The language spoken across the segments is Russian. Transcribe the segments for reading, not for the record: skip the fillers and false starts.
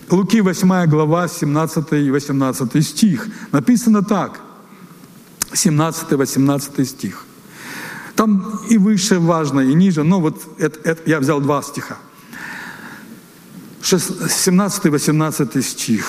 Луки 8 глава, 17 и 18 стих. Написано так, 17-18 стих. Там и выше важно, и ниже, но вот я взял 2 стиха. 17-18 стих.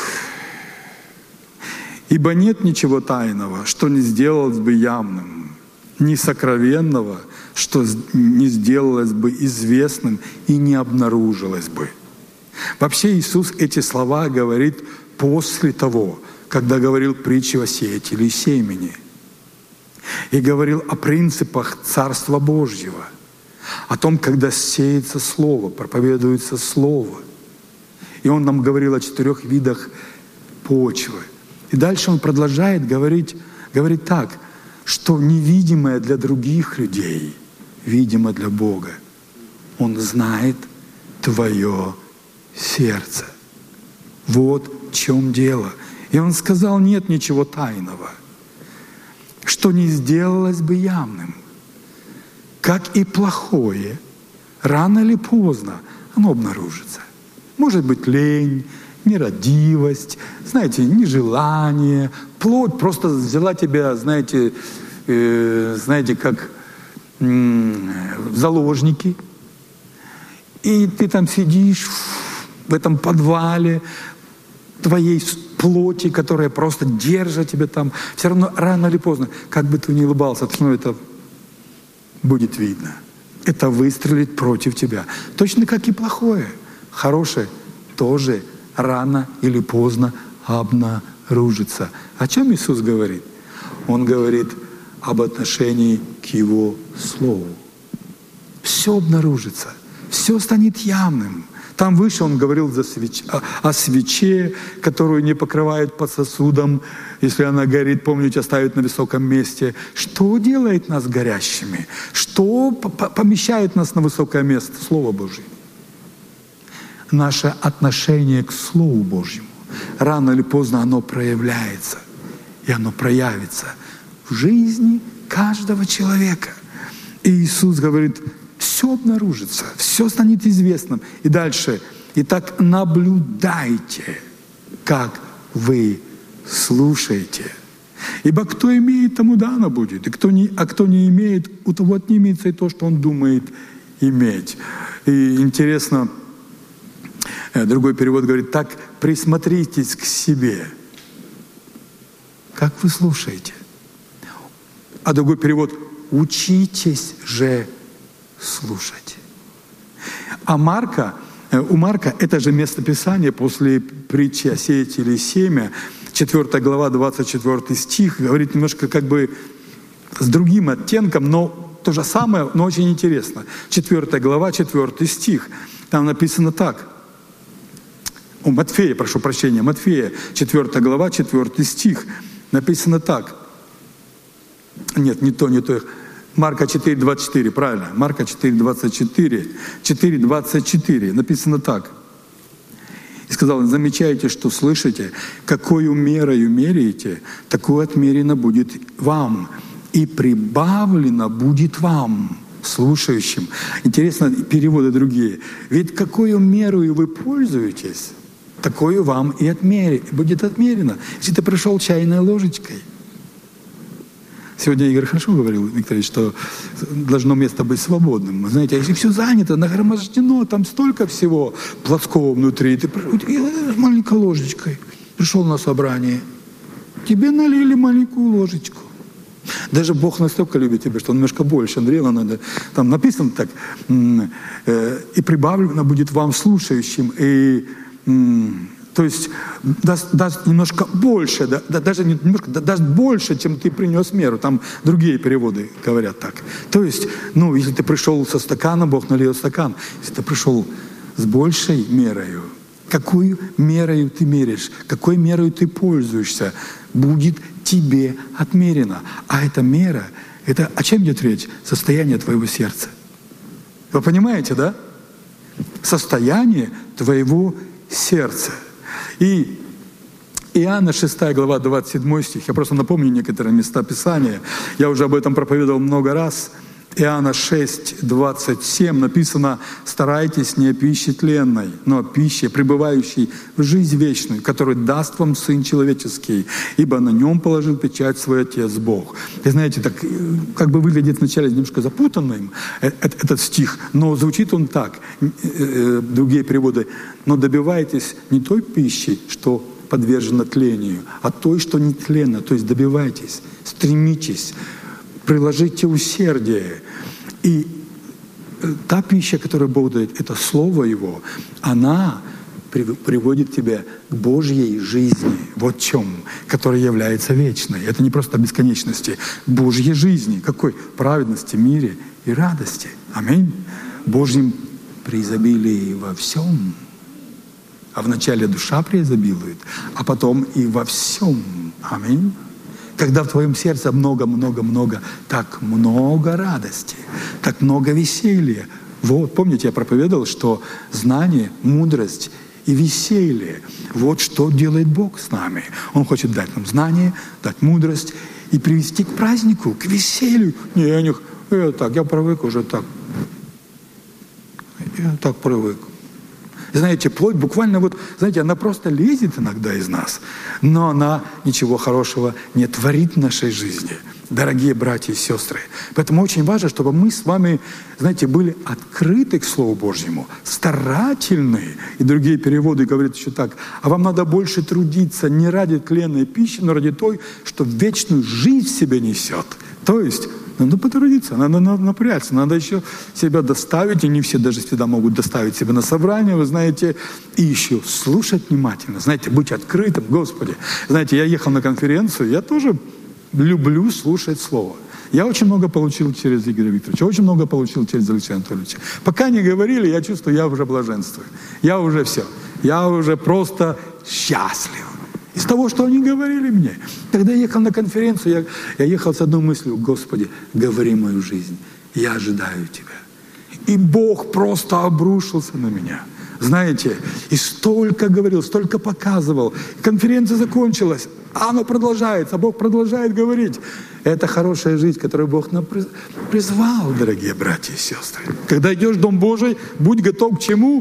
«Ибо нет ничего тайного, что не сделалось бы явным, ни сокровенного, что не сделалось бы известным и не обнаружилось бы». Вообще Иисус эти слова говорит после того, когда говорил притчи о сеятеле и семени. И говорил о принципах Царства Божьего, о том, когда сеется Слово, проповедуется Слово. И Он нам говорил о 4 видах почвы. И дальше Он продолжает говорить так, что невидимое для других людей видимо для Бога. Он знает твое сердце. Вот в чем дело. И Он сказал, нет ничего тайного, что не сделалось бы явным. Как и плохое, рано или поздно оно обнаружится. Может быть, лень, нерадивость, знаете, нежелание, плоть просто взяла тебя, знаете, как в заложники. И ты там сидишь в этом подвале твоей плоти, которая просто держит тебя там. Все равно рано или поздно, как бы ты ни улыбался, все равно это будет видно. Это выстрелит против тебя. Точно как и плохое. Хорошее тоже рано или поздно обнаружится. О чем Иисус говорит? Он говорит об отношении к Его Слову. Все обнаружится, все станет явным. Там выше Он говорил о свече, которую не покрывают под сосудом, если она горит, помните, оставить на высоком месте. Что делает нас горящими? Что помещает нас на высокое место? Слово Божье. Наше отношение к Слову Божьему. Рано или поздно оно проявляется. И оно проявится в жизни каждого человека. И Иисус говорит, все обнаружится, все станет известным. И дальше. Итак, наблюдайте, как вы слушаете. Ибо кто имеет, тому дано будет. И кто не имеет, у того отнимется и то, что он думает иметь. И интересно, другой перевод говорит, так присмотритесь к себе. Как вы слушаете? А другой перевод, учитесь же слушать. А у Марка это же местописание после притчи о сеятеле и семя, 4 глава, 24 стих, говорит немножко как бы с другим оттенком, но то же самое, но очень интересно. 4 глава, 4 стих, там написано так. У Матфея, прошу прощения, Матфея, 4 глава, 4 стих, написано так. Нет, не то. Марка 4:24, правильно. Марка 4:24. 4:24. Написано так. И сказал, замечайте, что слышите, какою мерою меряете, такое отмерено будет вам, и прибавлено будет вам, слушающим. Интересно, переводы другие. Ведь какую мерою вы пользуетесь, такое вам и будет отмерено. Если ты пришел чайной ложечкой. Сегодня Игорь хорошо говорил, Викторович, что должно место быть свободным. Вы знаете, а если все занято, нагромождено, там столько всего плотского внутри, ты маленькой ложечкой пришел на собрание, тебе налили маленькую ложечку. Даже Бог настолько любит тебя, что Он немножко больше налил, надо. Там написано так, и прибавлено будет вам слушающим, то есть даст немножко больше, даже не немножко, даст больше, чем ты принес меру. Там другие переводы говорят так. То есть, если ты пришел со стаканом, Бог налил стакан. Если ты пришел с большей мерою, какую мерою ты меряешь, какой мерою ты пользуешься, будет тебе отмерено. А эта мера, это о чем идет речь? Состояние твоего сердца. Вы понимаете, да? Состояние твоего сердца. И Иоанна 6 глава 27 стих, я просто напомню некоторые места Писания, я уже об этом проповедовал много раз, Иоанна 6:27 написано: «Старайтесь не о пище тленной, но о пище, пребывающей в жизнь вечную, которую даст вам Сын Человеческий, ибо на нем положил печать свой Отец Бог». И знаете, так как бы выглядит вначале немножко запутанным этот стих, но звучит он так, другие переводы: «Но добивайтесь не той пищи, что подвержена тлению, а той, что не тленно». То есть добивайтесь, стремитесь, приложите усердие. И та пища, которую Бог дает, это Слово Его, она приводит тебя к Божьей жизни. Вот в чем, которая является вечной. Это не просто бесконечности. Божьей жизни. Какой? Праведности, мире и радости. Аминь. Божьим преизобилии во всем. А вначале душа преизобилует, а потом и во всем. Аминь. Когда в твоем сердце много-много-много, так много радости, так много веселья. Вот, помните, я проповедовал, что знание, мудрость и веселье — вот что делает Бог с нами. Он хочет дать нам знание, дать мудрость и привести к празднику, к веселью. Не, я привык уже так. Я так привык. Знаете, плоть буквально она просто лезет иногда из нас, но она ничего хорошего не творит в нашей жизни, дорогие братья и сестры. Поэтому очень важно, чтобы мы с вами, были открыты к Слову Божьему, старательны. И другие переводы говорят еще так: а вам надо больше трудиться не ради тленной пищи, но ради той, что вечную жизнь в себе несет. То есть надо потрудиться, надо напрячься, надо еще себя доставить, и не все даже всегда могут доставить себя на собрание, вы знаете, и еще слушать внимательно, быть открытым. Господи, я ехал на конференцию, я тоже люблю слушать Слово. Я очень много получил через Игоря Викторовича, очень много получил через Алексея Анатольевича. Пока не говорили, я чувствую, я уже блаженствую, я уже все, я уже просто счастлив. Из того, что они говорили мне. Когда я ехал на конференцию, я ехал с одной мыслью: Господи, говори мою жизнь, я ожидаю Тебя. И Бог просто обрушился на меня. И столько говорил, столько показывал. Конференция закончилась, а оно продолжается, а Бог продолжает говорить. Это хорошая жизнь, которую Бог нам призвал, дорогие братья и сестры. Когда идешь в Дом Божий, будь готов к чему?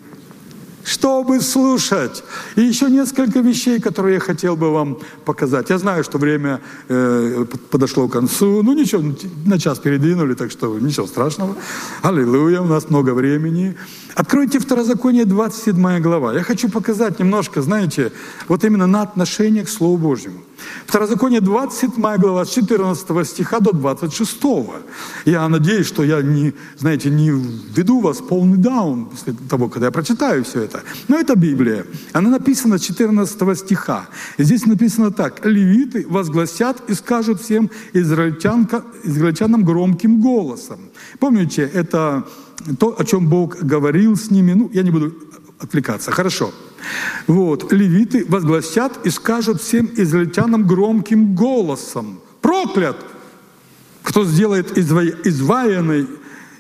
Чтобы слушать. И еще несколько вещей, которые я хотел бы вам показать. Я знаю, что время подошло к концу. Ничего, на час передвинули, так что ничего страшного. Аллилуйя, у нас много времени. Откройте Второзаконие, 27 глава. Я хочу показать немножко, именно на отношение к Слову Божьему. Второзаконие, 27 глава, с 14 стиха до 26. Я надеюсь, что я не введу вас в полный даун после того, когда я прочитаю все это. Но это Библия. Она написана с 14 стиха. И здесь написано так: «Левиты возгласят и скажут всем израильтянам громким голосом». Помните, это то, о чем Бог говорил с ними. Я не буду отвлекаться. Хорошо. Левиты возгласят и скажут всем израильтянам громким голосом: «Проклят, кто сделает изваянный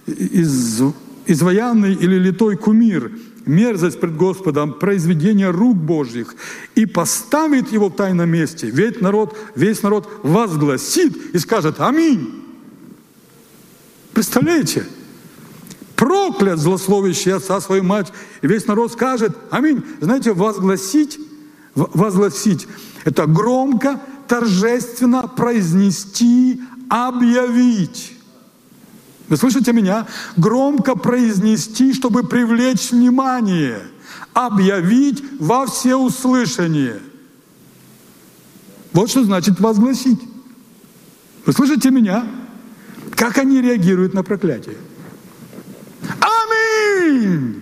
или литой кумир, мерзость пред Господом, произведение рук Божьих, и поставит его в тайном месте. Весь народ возгласит и скажет: Аминь». Представляете? «Проклят злословящий отца свою мать», и весь народ скажет: Аминь. Возгласить – это громко, торжественно произнести, объявить. Вы слышите меня? Громко произнести, чтобы привлечь внимание. Объявить во всеуслышание. Вот что значит возгласить. Вы слышите меня? Как они реагируют на проклятие? Аминь!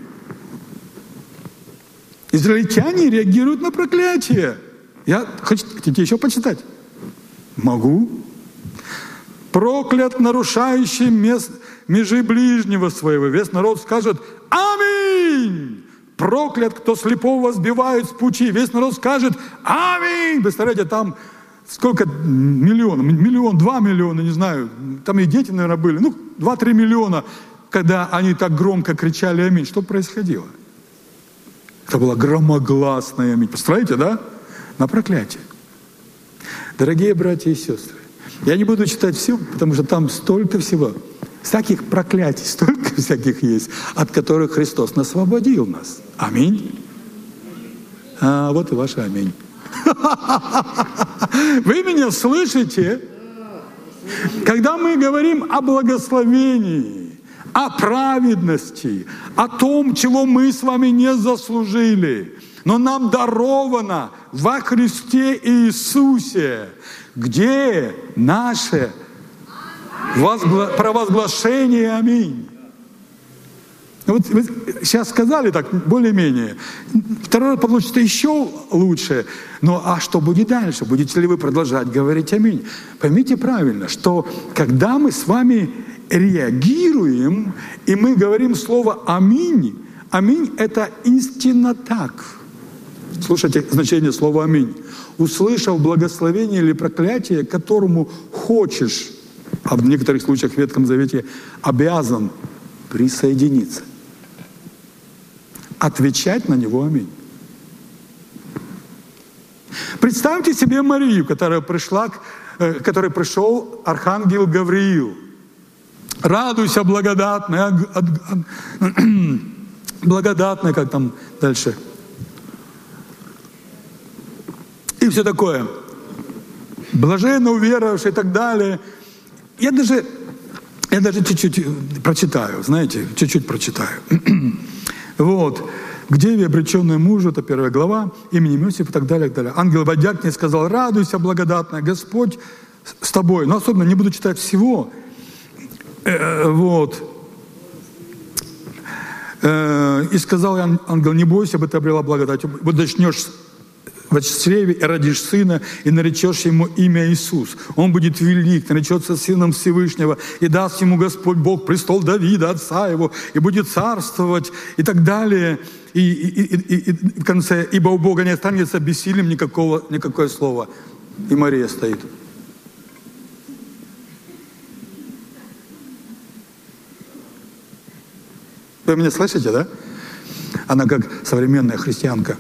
Израильтяне реагируют на проклятие. Хотите еще почитать? Могу. «Проклят, нарушающий межи ближнего своего». Весь народ скажет: Аминь! «Проклят, кто слепого сбивает с пути». Весь народ скажет: Аминь! Представляете, там сколько миллионов? 1 миллион, 2 миллиона, не знаю. Там и дети, наверное, были. 2-3 миллиона. Когда они так громко кричали «Аминь», что происходило? Это было громогласное «Аминь». Представляете, да? На проклятие. Дорогие братья и сестры, я не буду читать все, потому что там столько всего. Всяких проклятий столько всяких есть, от которых Христос освободил нас. Аминь. А вот и ваше аминь. Вы меня слышите? Когда мы говорим о благословении, о праведности, о том, чего мы с вами не заслужили, но нам даровано во Христе Иисусе, где наше провозглашение «Аминь». Вот вы сейчас сказали так, более-менее. Второй раз получится еще лучше. Но а что будет дальше? Будете ли вы продолжать говорить «Аминь»? Поймите правильно, что когда мы с вами реагируем, и мы говорим слово «Аминь», «Аминь» — это истинно так. Слушайте значение слова «Аминь». Услышав благословение или проклятие, к которому хочешь, а в некоторых случаях в Ветхом Завете обязан присоединиться, отвечать на него «Аминь». Представьте себе Марию, которой пришел архангел Гавриил. «Радуйся, благодатная, благодатная», как там дальше. И все такое. Блаженно уверовавший и так далее. Я даже чуть-чуть прочитаю, знаете, чуть-чуть прочитаю. Вот. К деве, обреченной мужу, это 1 глава, именем Иосифа и так далее, и так далее. Ангел, войдя к ней, сказал: «Радуйся, благодатная, Господь с тобой». Но особенно не буду читать всего. Вот. И сказал ангел: «Не бойся, бы ты обрела благодать. Вот начнешь в чреве и родишь сына, и наречешь ему имя Иисус. Он будет велик, наречется сыном Всевышнего, и даст ему Господь Бог престол Давида, отца его, и будет царствовать», и так далее. И в конце: «Ибо у Бога не останется бессильным никакое слово». И Мария стоит. Вы меня слышите, да? Она как современная христианка.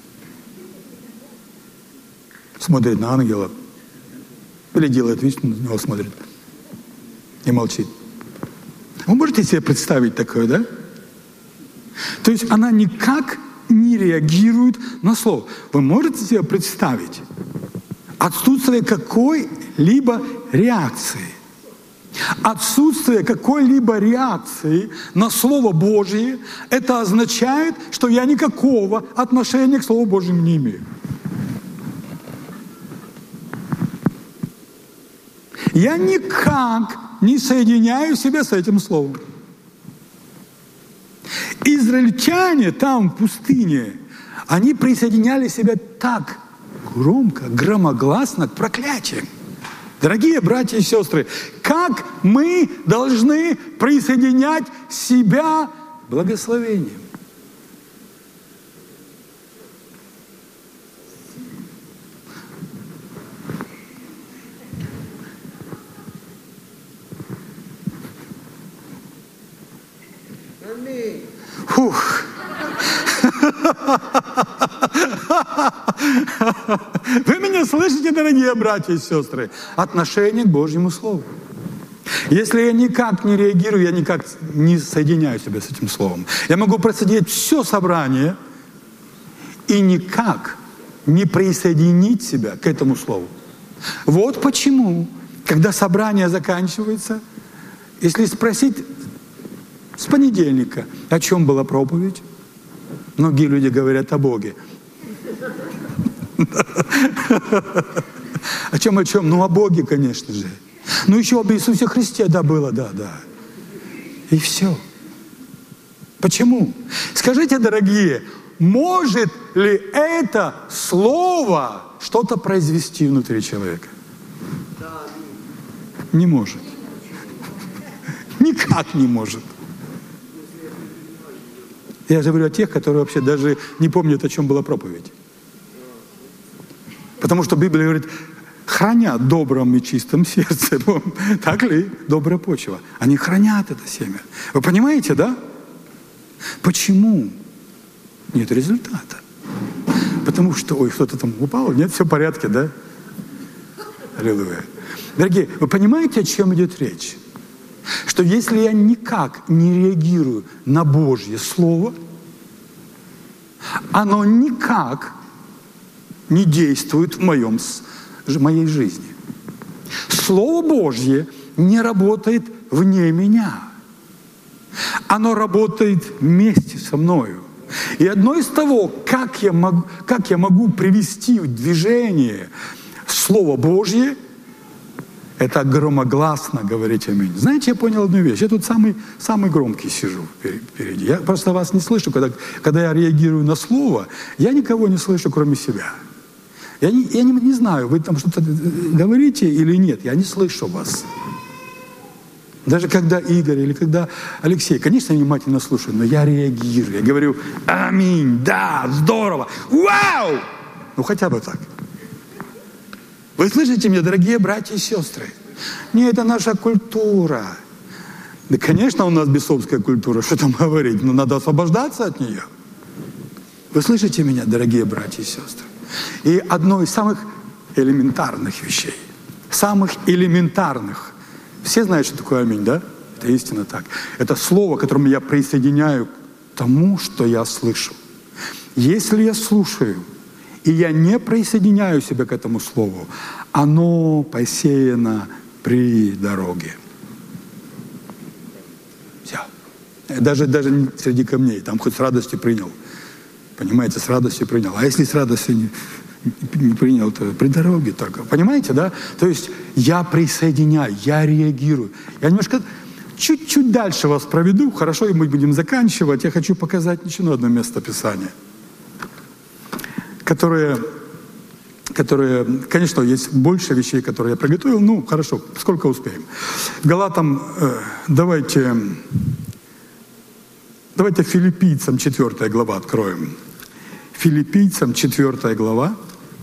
Смотрит на ангела, или делает вид, что на него смотрит, и молчит. Вы можете себе представить такое, да? То есть она никак не реагирует на слово. Вы можете себе представить отсутствие какой-либо реакции? Отсутствие какой-либо реакции на Слово Божье, это означает, что я никакого отношения к Слову Божьему не имею. Я никак не соединяю себя с этим словом. Израильтяне там, в пустыне, они присоединяли себя так громко, громогласно к проклятиям. Дорогие братья и сестры, как мы должны присоединять себя к благословениям? Фух. Вы меня слышите, дорогие братья и сестры? Отношение к Божьему Слову. Если я никак не реагирую, я никак не соединяю себя с этим Словом. Я могу просидеть все собрание и никак не присоединить себя к этому Слову. Вот почему, когда собрание заканчивается, если спросить с понедельника, о чем была проповедь, многие люди говорят о Боге. О чем? Ну, о Боге, конечно же. Ну, еще об Иисусе Христе, да, было, да. И все. Почему? Скажите, дорогие, может ли это слово что-то произвести внутри человека? Не может. Никак не может. Я же говорю о тех, которые вообще даже не помнят, о чем была проповедь. Потому что Библия говорит: хранят добрым и чистым сердцем. Так ли? Добрая почва. Они хранят это семя. Вы понимаете, да? Почему нет результата? Потому что, кто-то там упал, нет, все в порядке, да? Аллилуйя. Дорогие, вы понимаете, о чем идет речь? что если я никак не реагирую на Божье Слово, оно никак не действует в моей жизни. Слово Божье не работает вне меня. Оно работает вместе со мною. И одно из того, как я могу привести в движение Слово Божье, это громогласно говорить аминь. Знаете, я понял одну вещь. Я тут самый громкий сижу впереди. Я просто вас не слышу. Когда я реагирую на слово, я никого не слышу, кроме себя. Я не знаю, вы там что-то говорите или нет. Я не слышу вас. Даже когда Игорь или когда Алексей, конечно, я внимательно слушаю, но я реагирую. Я говорю аминь, да, здорово, вау! Ну, хотя бы так. Вы слышите меня, дорогие братья и сестры? Не, это наша культура. Да, конечно, у нас бесовская культура, что там говорить, но надо освобождаться от нее. Вы слышите меня, дорогие братья и сестры? И одно из самых элементарных вещей, самых элементарных, все знают, что такое аминь, да? Это истинно так. Это слово, которым я присоединяю к тому, что я слышу. Если я слушаю, и я не присоединяю себя к этому слову, оно посеяно при дороге. Все. Даже не среди камней, там хоть с радостью принял. Понимаете, с радостью принял. А если с радостью не принял, то при дороге только. Понимаете, да? То есть я присоединяю, я реагирую. Я немножко чуть-чуть дальше вас проведу, хорошо, и мы будем заканчивать. Я хочу показать еще одно место Писания, которые, конечно, есть больше вещей, которые я приготовил. Ну, хорошо, сколько успеем. Галатам, давайте Филиппийцам 4 глава откроем. Филиппийцам 4 глава,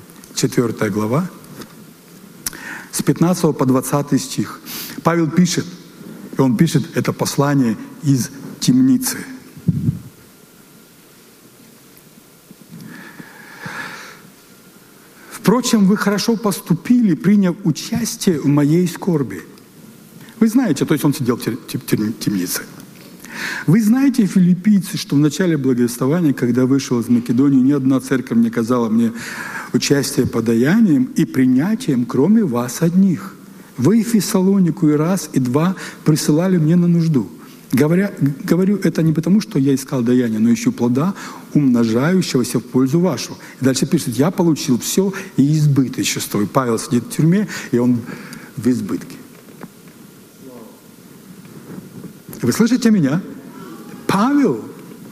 с 15 по 20 стих. Павел пишет, и он пишет это послание из темницы. Впрочем, вы хорошо поступили, приняв участие в моей скорби. Вы знаете, то есть он сидел в темнице. Вы знаете, филиппийцы, что в начале благовествования, когда вышел из Македонии, ни одна церковь не оказала мне участие подаянием и принятием, кроме вас одних. Вы Фессалонику и раз, и два присылали мне на нужду. Говорю это не потому, что я искал даяние, но ищу плода, умножающегося в пользу вашу. И дальше пишет, я получил все и избыточество. И Павел сидит в тюрьме, и он в избытке. Вы слышите меня? Павел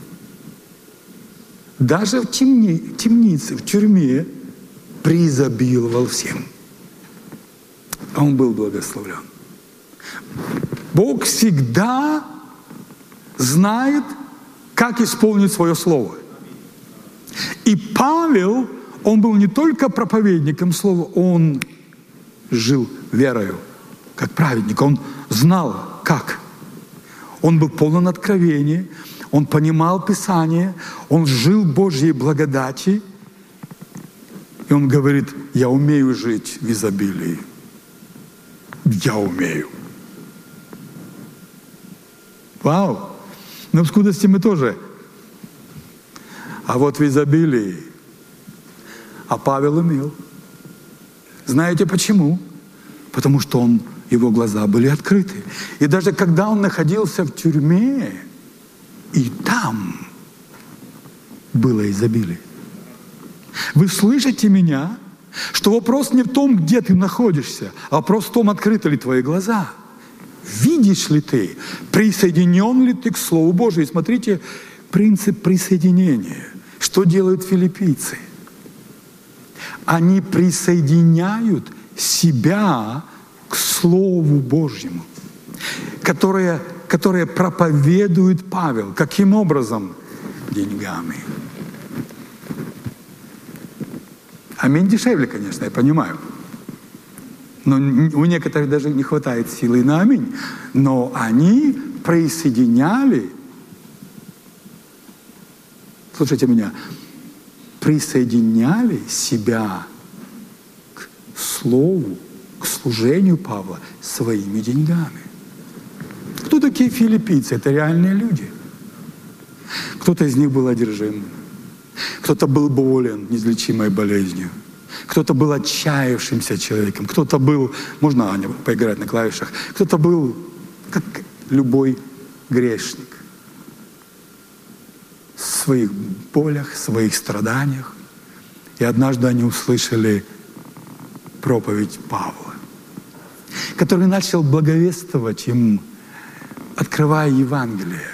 даже в темнице, в тюрьме преизобиловал всем. А он был благословлен. Бог всегда знает, как исполнить свое слово. И Павел, он был не только проповедником слова, он жил верою, как праведник. Он знал, как. Он был полон откровения, он понимал Писание, он жил Божьей благодати. И он говорит, я умею жить в изобилии. Я умею. Вау! Но в скудости мы тоже. А вот в изобилии. А Павел умел. Знаете почему? Потому что его глаза были открыты. И даже когда он находился в тюрьме, и там было изобилие. Вы слышите меня? Что вопрос не в том, где ты находишься, а вопрос в том, открыты ли твои глаза. Видишь ли ты, присоединен ли ты к Слову Божию? И смотрите, принцип присоединения. Что делают филиппийцы? Они присоединяют себя к Слову Божьему, которое проповедует Павел. Каким образом? Деньгами. Аминь дешевле, конечно, я понимаю. Но у некоторых даже не хватает силы на аминь. Но они присоединяли, слушайте меня, присоединяли себя к Слову, к служению Павла своими деньгами. такие филиппийцы? Это реальные люди. Кто-то из них был одержим, кто-то был болен неизлечимой болезнью, кто-то был отчаявшимся человеком, кто-то был, можно Аня поиграть на клавишах, кто-то был как любой грешник. В своих болях, в своих страданиях. И однажды они услышали проповедь Павла, который начал благовествовать им, открывая Евангелие,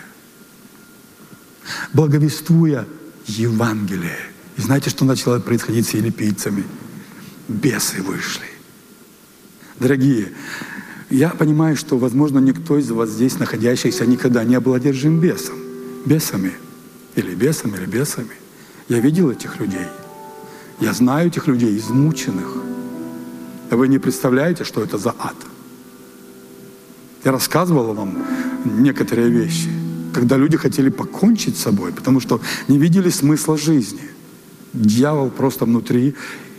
благовествуя Евангелие. И знаете, что начало происходить с филиппийцами? Бесы вышли. Дорогие, я понимаю, что, возможно, никто из вас здесь, находящихся, никогда не был одержим бесами. Или бесами. Я видел этих людей. Я знаю этих людей, измученных. Вы не представляете, что это за ад. Я рассказывал вам некоторые вещи, когда люди хотели покончить с собой, потому что не смысла жизни. Дьявол просто внутри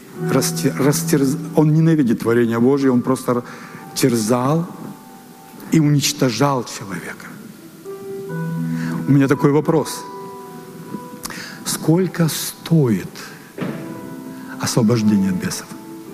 он ненавидит творение Божие, он просто терзал и уничтожал человека. У меня такой вопрос. Сколько стоит освобождение от бесов?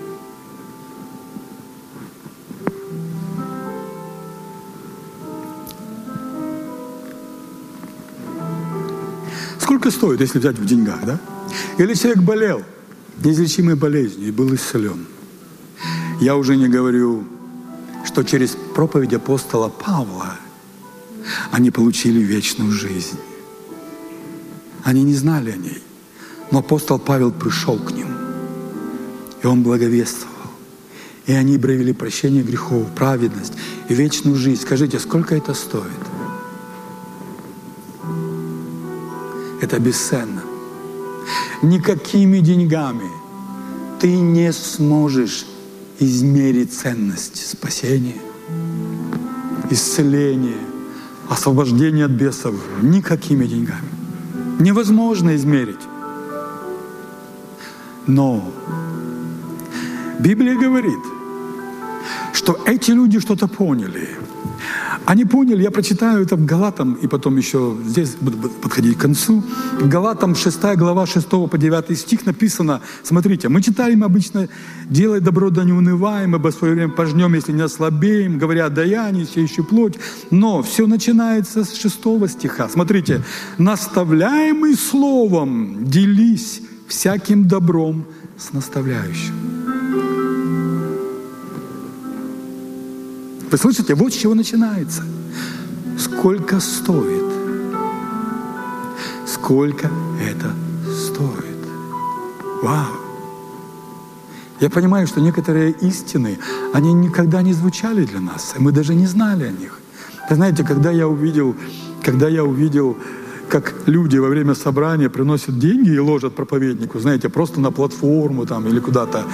Сколько стоит, если взять в деньгах, да? Или человек болел неизлечимой болезнью и был исцелен. Я уже не говорю, что через проповедь апостола Павла они получили вечную жизнь. Они не знали о ней. Но апостол Павел пришел к ним, и он благовествовал. И они обрели прощение грехов, праведность и вечную жизнь. Скажите, сколько это стоит? Это бесценно. Никакими деньгами ты не сможешь измерить ценность спасения, исцеления, освобождения от бесов. Никакими деньгами. Невозможно измерить. Но Библия говорит, что эти люди что-то поняли. Они поняли, я прочитаю это в Галатам, и потом еще здесь буду подходить к концу. В Галатам 6 глава 6 по 9 стих написано, смотрите, мы читаем обычно: «Делай добро, да не унываем, ибо в свое время пожнем, если не ослабеем, говоря о даянии, сеющей плоть». Но все начинается с 6 стиха. Смотрите, «Наставляемый словом делись всяким добром с наставляющим». Вы слышите, вот с чего начинается. Сколько стоит? Сколько это стоит? Вау! Я понимаю, что некоторые истины, они никогда не звучали для нас, и мы даже не знали о них. Вы знаете, когда я увидел, как люди во время собрания приносят деньги и ложат проповеднику, знаете, просто на платформу там или куда-то,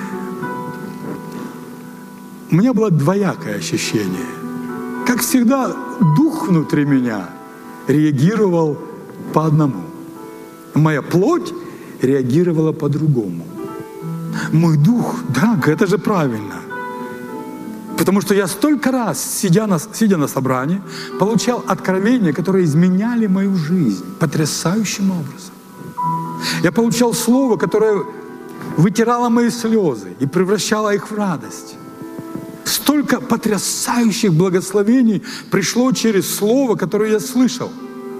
у меня было двоякое ощущение. Как всегда, дух внутри меня реагировал по одному. Моя плоть реагировала по-другому. Мой дух, да, это же правильно. Потому что я столько раз, сидя на собрании, получал откровения, которые изменяли мою жизнь потрясающим образом. Я получал слово, которое вытирало мои слезы и превращало их в радость. Столько потрясающих благословений пришло через слово, которое я слышал.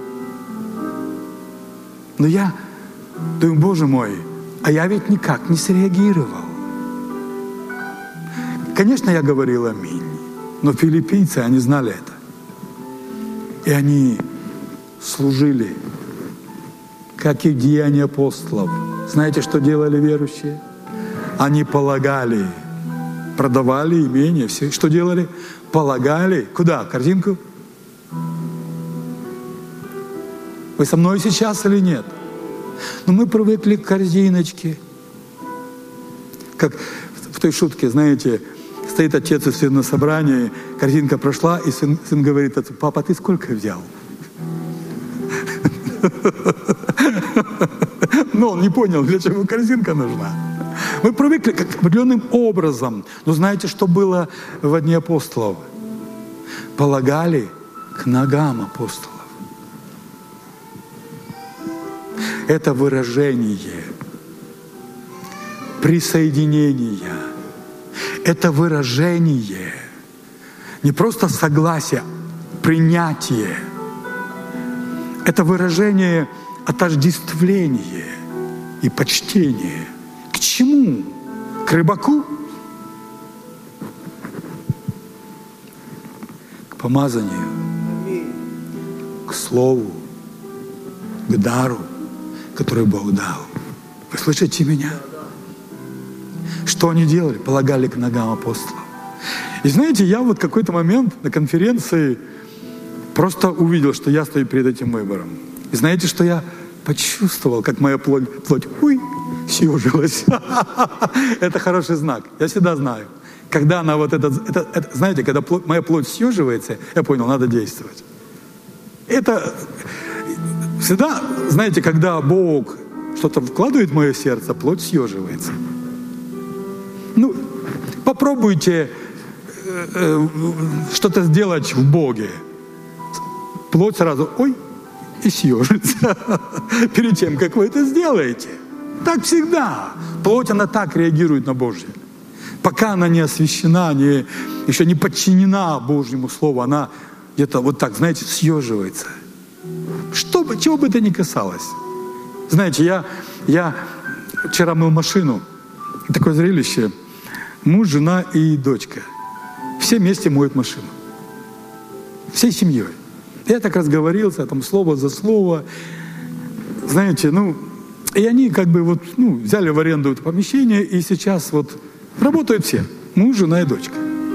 Но я думаю, Боже мой, а я ведь никак не среагировал. Конечно, я говорил аминь, но филиппийцы, они знали это. И они служили, как и в Деянии апостолов. Знаете, что делали верующие? Они полагали, продавали имение, все. Что делали? Полагали. Куда? Корзинку? Вы со мной сейчас или нет? Но мы привыкли к корзиночке. Как в той шутке, знаете, стоит отец и сын на собрании, корзинка прошла, и сын говорит отцу: папа, ты сколько взял? Но он не понял, для чего корзинка нужна. Мы привыкли как определенным образом. Но знаете, что было в Дни апостолов? Полагали к ногам апостолов. Это выражение присоединения. Это выражение не просто согласия, принятие. Это выражение отождествления и почтения. К чему? К рыбаку? К помазанию, к слову, к дару, который Бог дал. Вы слышите меня? Что они делали? Полагали к ногам апостолов. И знаете, я вот в какой-то момент на конференции просто увидел, что я стою перед этим выбором. И знаете, что я почувствовал, как моя плоть съежилась. Это хороший знак. Я всегда знаю. Когда она вот знаете, когда моя плоть съеживается, я понял, надо действовать. Это всегда, знаете, когда Бог что-то вкладывает в мое сердце, плоть съеживается. Ну, попробуйте что-то сделать в Боге. Плоть сразу, и съежится перед тем, как вы это сделаете. Так всегда. Плоть, она так реагирует на Божье. Пока она не освящена, еще не подчинена Божьему Слову, она где-то вот так, знаете, съеживается. Чего бы это ни касалось. Знаете, я вчера мыл машину. Такое зрелище. Муж, жена и дочка. Все вместе моют машину. Всей семьей. Я так разговорился, там слово за слово. Знаете, и они взяли в аренду это помещение, и сейчас работают все. Муж, жена и дочка.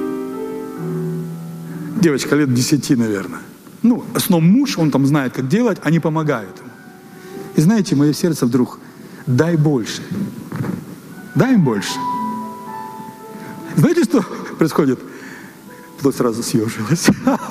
Девочка лет 10, наверное. В основном муж, он там знает, как делать, они помогают ему. И знаете, мое сердце вдруг, дай больше. Дай им больше. Знаете, что происходит? Плоть сразу съежилась.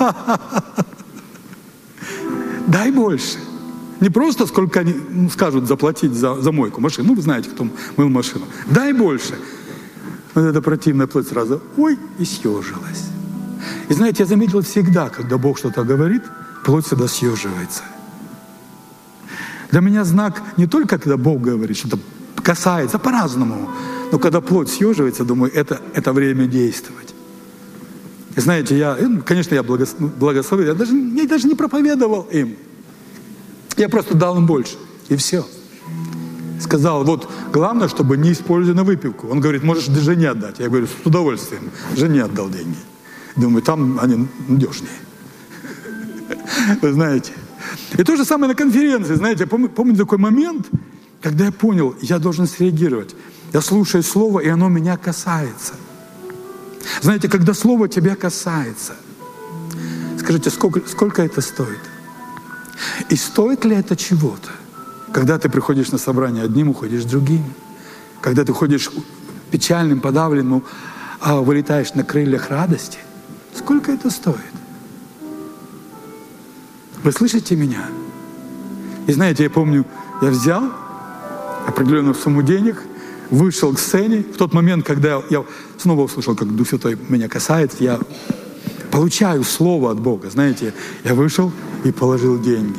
Дай больше. Не просто сколько они скажут заплатить за мойку машины. Вы знаете, кто мыл машину. Дай больше. Вот эта противная плоть сразу, и съежилась. И знаете, я заметил всегда, когда Бог что-то говорит, плоть всегда съеживается. Для меня знак не только, когда Бог говорит, что-то касается по-разному, но когда плоть съеживается, думаю, это время действовать. И знаете, конечно, я благословил, я даже не проповедовал им. Я просто дал им больше, и все. Сказал, главное, чтобы не использовали на выпивку. Он говорит, можешь жене отдать. Я говорю, с удовольствием. Жене отдал деньги. Думаю, там они надежнее. Вы знаете. И то же самое на конференции. Знаете, я помню такой момент, когда я понял, я должен среагировать. Я слушаю слово, и оно меня касается. Знаете, когда слово тебя касается, скажите, сколько это стоит? И стоит ли это чего-то? Когда ты приходишь на собрание одним, уходишь другим. Когда ты ходишь печальным, подавленным, а вылетаешь на крыльях радости. Сколько это стоит? Вы слышите меня? И знаете, я помню, я взял определенную сумму денег, вышел к сцене. В тот момент, когда я снова услышал, как Дух Святой меня касается, я получаю слово от Бога. Знаете, я вышел и положил деньги.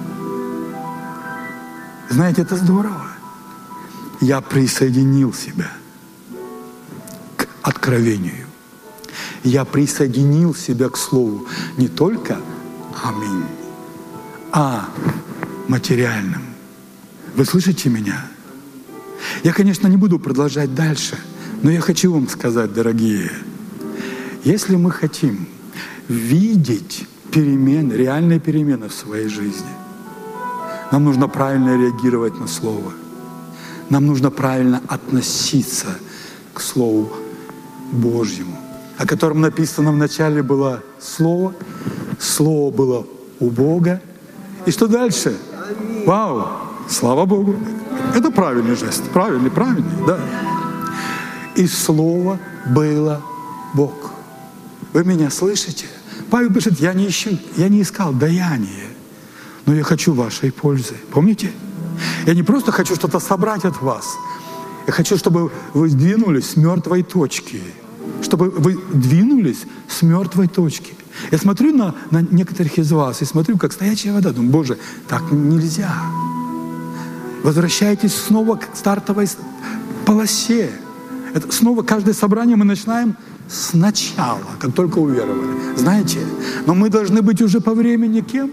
Знаете, это здорово. Я присоединил себя к откровению. Я присоединил себя к слову не только аминь, а материальным. Вы слышите меня? Я, конечно, не буду продолжать дальше, но я хочу вам сказать, дорогие, если мы хотим видеть перемены, реальные перемены в своей жизни, нам нужно правильно реагировать на Слово. Нам нужно правильно относиться к Слову Божьему, о котором написано в начале было Слово, Слово было у Бога. И что дальше? Вау! Слава Богу! Это правильный жест. Правильный, да. И Слово было Бог. Вы меня слышите? Павел пишет, я не искал даяние, но я хочу вашей пользы. Помните? Я не просто хочу что-то собрать от вас. Я хочу, чтобы вы сдвинулись с мертвой точки чтобы вы двинулись с мертвой точки. Я смотрю на некоторых из вас и смотрю, как стоячая вода. Думаю, Боже, так нельзя. Возвращайтесь снова к стартовой полосе. Это снова каждое собрание мы начинаем сначала, как только уверовали. Знаете, но мы должны быть уже по времени кем?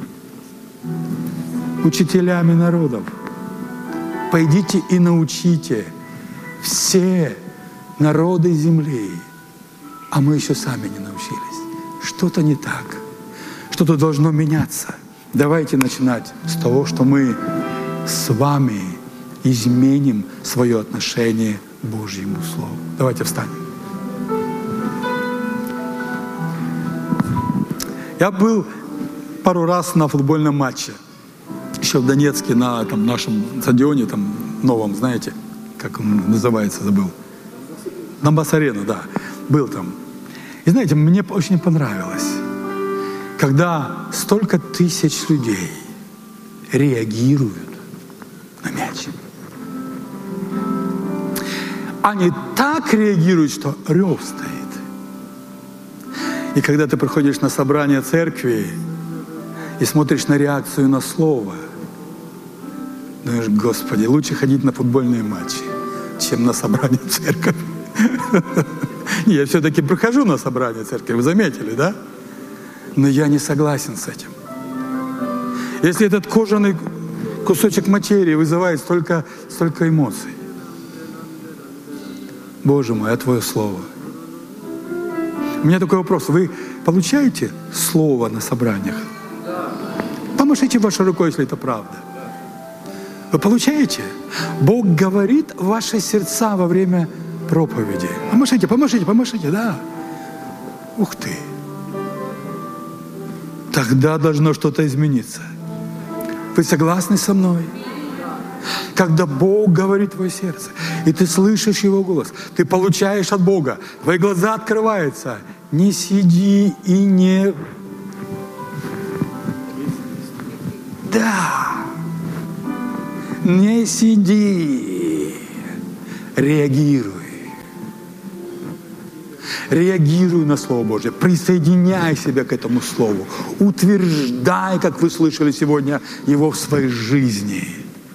Учителями народов. Пойдите и научите все народы земли. А мы еще сами не научились. Что-то не так. Что-то должно меняться. Давайте начинать с того, что мы с вами изменим свое отношение к Божьему Слову. Давайте встанем. Я был пару раз на футбольном матче. Еще в Донецке, на нашем стадионе, там, новом, знаете, как он называется, забыл. Донбасс-арена, да, был там. И знаете, мне очень понравилось, когда столько тысяч людей реагируют на мяч. Они так реагируют, что рев стоит. И когда ты приходишь на собрание церкви и смотришь на реакцию на слово, думаешь, Господи, лучше ходить на футбольные матчи, чем на собрание церкви. Я все-таки прихожу на собрание церкви, вы заметили, да? Но я не согласен с этим. Если этот кожаный кусочек материи вызывает столько эмоций. Боже мой, а Твое Слово? У меня такой вопрос. Вы получаете Слово на собраниях? Помашите вашей рукой, если это правда. Вы получаете? Бог говорит в ваши сердца во время проповеди. Помашите, да. Ух ты. Тогда должно что-то измениться. Вы согласны со мной? Когда Бог говорит в твое сердце, и ты слышишь Его голос, ты получаешь от Бога, твои глаза открываются. Не сиди и не... Да. Не сиди. Реагируй. Реагируй на Слово Божье. Присоединяй себя к этому Слову. Утверждай, как вы слышали сегодня, его в своей жизни.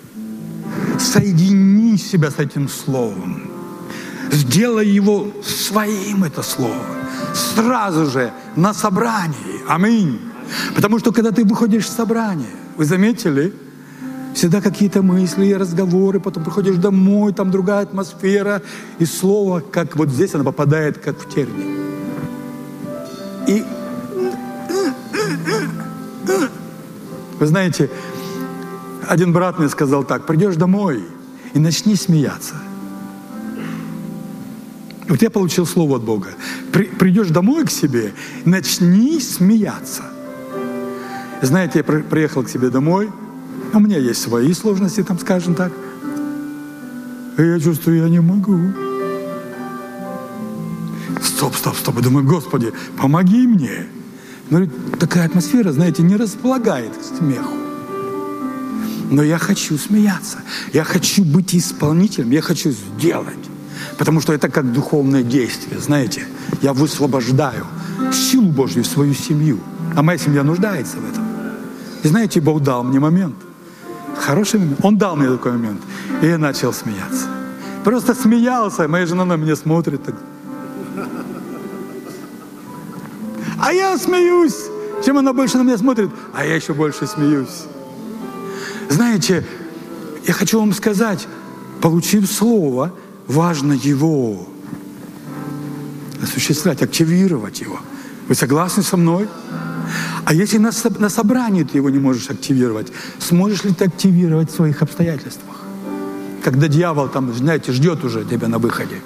Соедини себя с этим Словом. Сделай его своим, это Слово. Сразу же на собрании. Аминь. Потому что, когда ты выходишь в собрание, вы заметили, всегда какие-то мысли, разговоры, потом приходишь домой, там другая атмосфера, и слово, как вот здесь оно попадает, как в терник. И вы знаете, один брат мне сказал так: придешь домой и начни смеяться. Вот я получил слово от Бога. Придешь домой к себе, начни смеяться. Знаете, я приехал к себе домой, у меня есть свои сложности, там, скажем так. И я чувствую, я не могу. Стоп. И думаю, Господи, помоги мне. Но такая атмосфера, знаете, не располагает к смеху. Но я хочу смеяться. Я хочу быть исполнителем. Я хочу сделать. Потому что это как духовное действие, знаете. Я высвобождаю силу Божью в свою семью. А моя семья нуждается в этом. И знаете, Бог дал мне момент. Хороший момент. Он дал мне такой момент. И я начал смеяться. Просто смеялся. Моя жена на меня смотрит так. А я смеюсь. Чем она больше на меня смотрит, а я еще больше смеюсь. Знаете, я хочу вам сказать, получив слово, важно его осуществлять, активировать его. Вы согласны со мной? А если на собрании ты его не можешь активировать, сможешь ли ты активировать в своих обстоятельствах? Когда дьявол там, знаете, ждет уже тебя на выходе.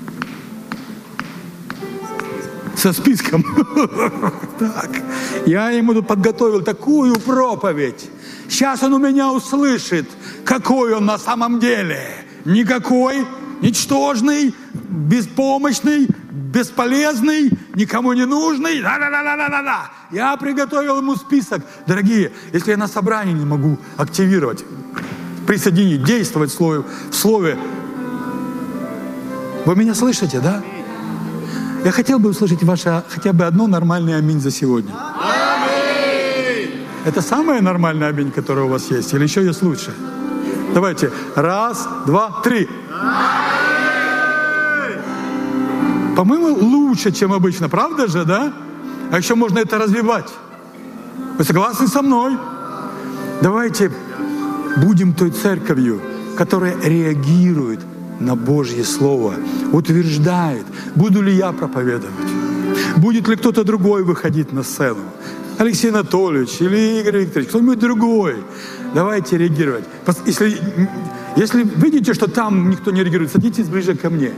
Со списком. Так. Я ему тут подготовил такую проповедь. Сейчас он у меня услышит, какой он на самом деле. Никакой, ничтожный, беспомощный, бесполезный, никому не нужный. Да-да-да-да-да-да. Я приготовил ему список. Дорогие, если я на собрании не могу активировать, присоединить, действовать в слове, вы меня слышите, да? Я хотел бы услышать ваше хотя бы одно нормальное аминь за сегодня. Аминь! Это самое нормальное аминь, которое у вас есть? Или еще есть лучше? Давайте. 1, 2, 3. По-моему, лучше, чем обычно. Правда же, да? А еще можно это развивать. Вы согласны со мной? Давайте будем той церковью, которая реагирует на Божье Слово, утверждает, буду ли я проповедовать, будет ли кто-то другой выходить на сцену, Алексей Анатольевич или Игорь Викторович, кто-нибудь другой. Давайте реагировать. Если видите, что там никто не реагирует, садитесь ближе ко мне.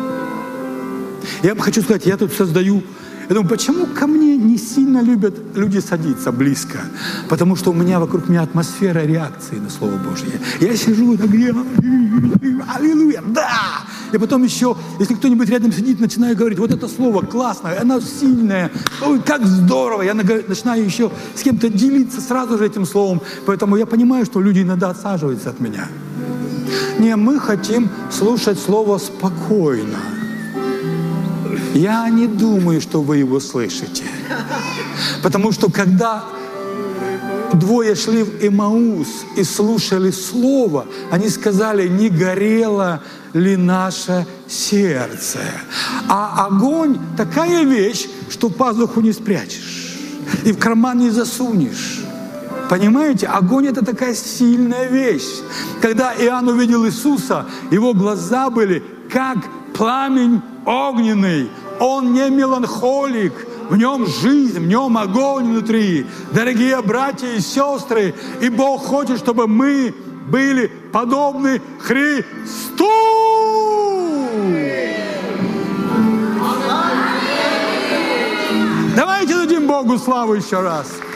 Я вам хочу сказать, я тут создаю... Я думаю, почему ко мне не сильно любят люди садиться близко? Потому что у меня вокруг меня атмосфера реакции на Слово Божье. Я сижу, так, аллилуйя, да! И потом еще, если кто-нибудь рядом сидит, начинаю говорить, вот это слово классное, оно сильное, ой, как здорово. Я начинаю еще с кем-то делиться сразу же этим словом. Поэтому я понимаю, что люди иногда отсаживаются от меня. Не, мы хотим слушать слово спокойно. Я не думаю, что вы его слышите. Потому что когда двое шли в Эмаус и слушали Слово, они сказали, не горело ли наше сердце. А огонь – такая вещь, что в пазуху не спрячешь и в карман не засунешь. Понимаете? Огонь – это такая сильная вещь. Когда Иоанн увидел Иисуса, его глаза были как пламень огненный. Он не меланхолик, в нем жизнь, в нем огонь внутри. Дорогие братья и сестры, и Бог хочет, чтобы мы были подобны Христу. Давайте дадим Богу славу еще раз.